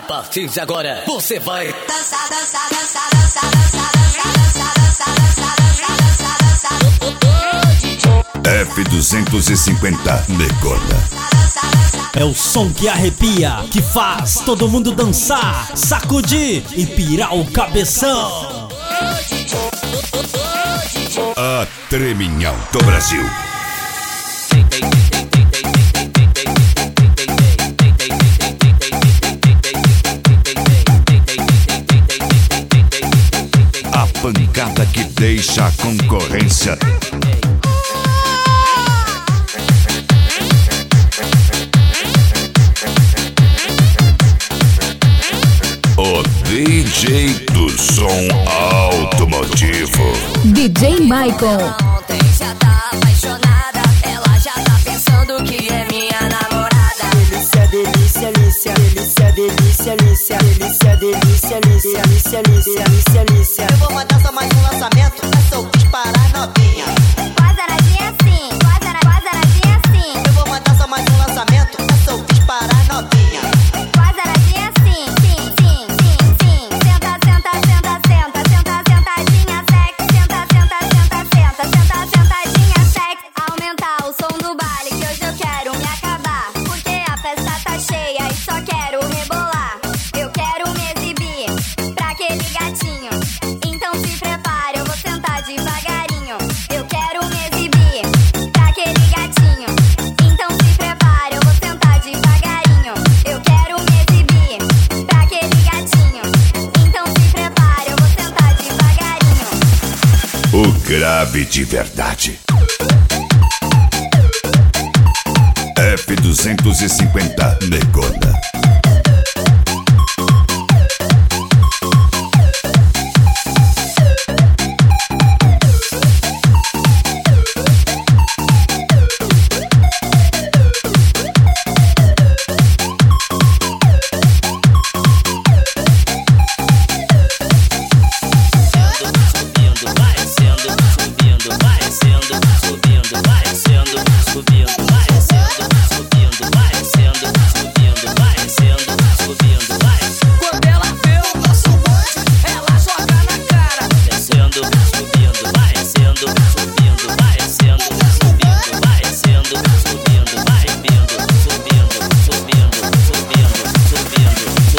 A partir de agora, você vai dançar, dançar, dançar, dançar, dançar, dançar, dançar, dançar, dançar, dançar. F250 Negona. É o som que arrepia, que faz todo mundo dançar, sacudir e pirar o cabeção. A treminhão do Brasil. A pancada que deixa a concorrência. O DJ do som automotivo. DJ Michael. Ontem já tá apaixonada, ela já tá pensando que é minha namorada. Delícia, delícia, delícia, delícia, delícia, delícia, delícia, delícia, delícia, delícia, delícia, delícia. Eu vou mandar só mais um lançamento, é só disparar novinha. Quasaradinha assim, quasaradinha assim. Eu vou mandar só mais um lançamento, é só disparar novinha. Quasaradinha assim, sim, sim, sim, sim. Senta, senta, senta, senta, senta, sentadinha sexy. Senta, senta, senta, senta, senta, sentadinha sexy. Aumentar o som do baile que hoje eu quero me acabar. Porque a festa tá cheia e só quero rebolar. Eu quero me exibir pra aquele gatinho. Então se prepare, eu vou sentar devagarinho. Eu quero me exibir pra aquele gatinho. Então se prepare, eu vou sentar devagarinho. Eu quero me exibir pra aquele gatinho. Então se prepare, eu vou sentar devagarinho. O grave de verdade. F250 Negona.